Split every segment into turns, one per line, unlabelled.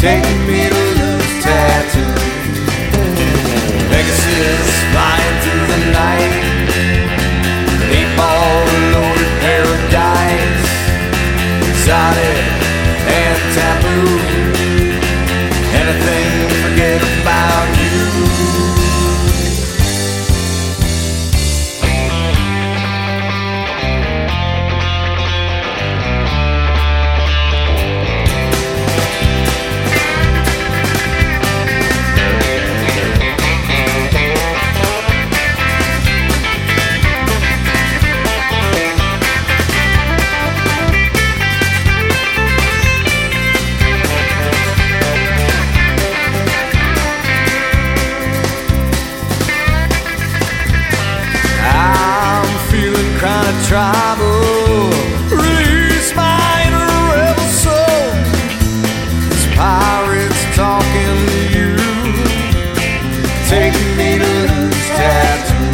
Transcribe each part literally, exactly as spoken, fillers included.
Take me to lose tattoos. Pegasus flying through the night. An eight ball loaded paradise. Exotic and taboo. Anything to forget about you. Trouble, release my inner rebel soul. This pirate's talking to you. Take me to lose tattoo.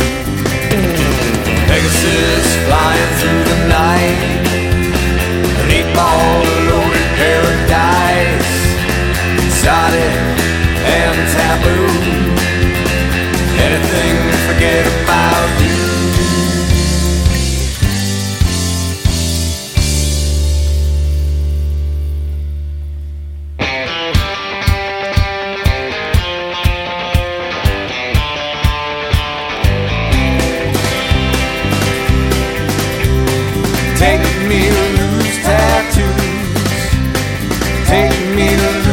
Pegasus flying through the night. An eight ball loaded paradise. Exotic and taboo. Anything to forget about you. Take me to lose tattoos. Take me to lose